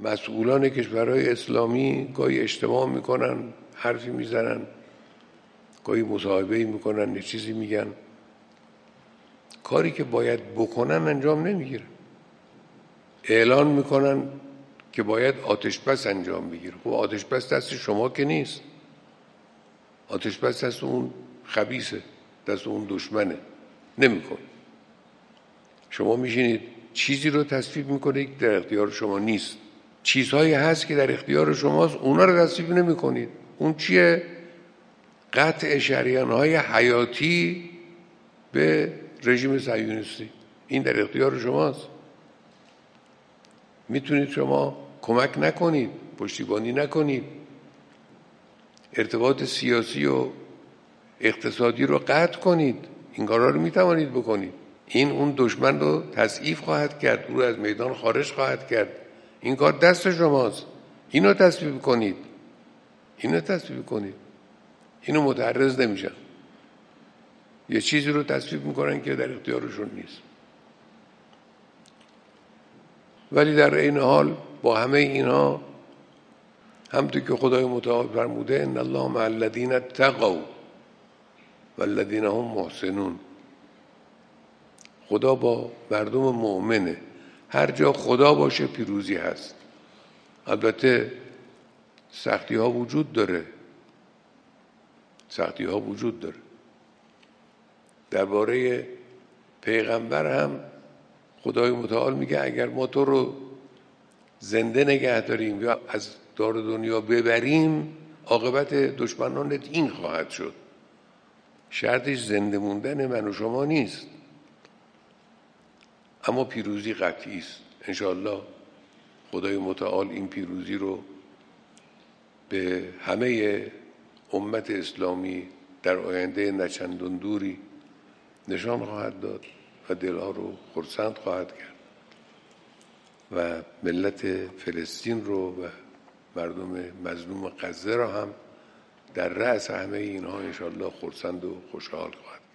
مسئولان کشورهای اسلامی گاهی اجتماع میکنن، حرفی میزنن، گاهی مصاحبه‌ای میکنن، یه چیزی میگن، کاری که باید بکنن انجام نمیگیرن. اعلان میکنن که باید آتش بس انجام بگیره. خب آتش بس دست شما که نیست، آتش بس دست اون خبیثه، دست اون دشمنه، نمیکن. شما میشینید چیزی رو تصویب میکنید که در اختیار شما نیست. چیزهایی هست که در اختیار شماست، اونا رو تصویب نمیکنید. اون چیه؟ قطع شریانهای حیاتی به رژیم صهیونیستی. این در اختیار شماست. میتونید شما کمک نکنید، پشتیبانی نکنید، ارتباط سیاسی و اقتصادی رو قطع کنید. این کارا رو میتوانید بکنید. این اون دشمن رو تضعیف خواهد کرد، او رو از میدان خارج خواهد کرد. این کار دست شماست. اینو تصویب کنید، اینو تصویب کنید. اینو متعرض نمیشن. یه چیزی رو تصویب میکنن که در اختیارشون نیست. ولی در این حال با همه اینها، همونطور که خدای متعال فرموده ان الله مع الذین اتقوا والذین هم محسنون، خدا با مردم مؤمنه. هر جا خدا باشه پیروزی هست. البته سختی ها وجود داره، سختی ها وجود داره. درباره پیغمبر هم خدای متعال میگه اگر ما تو رو زنده نگه داریم یا از دار دنیا ببریم، عاقبت دشمنانت این خواهد شد. شرطش زنده موندن من و شما نیست، اما پیروزی قطعی است. انشاءالله خدای متعال این پیروزی رو به همه امت اسلامی در آینده نچندان دوری نشان خواهد داد و دلها رو خرسند خواهد کرد و ملت فلسطین رو و مردم مظلوم غزه را هم در رأس همه اینها انشاءالله خرسند و خوشحال خواهد.